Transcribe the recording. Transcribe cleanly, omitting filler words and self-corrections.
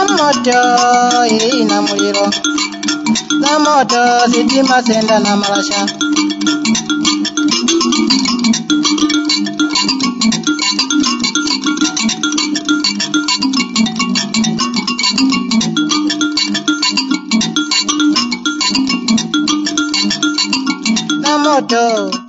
moto ina muliro, na moto sitima senda na marasha. Na moto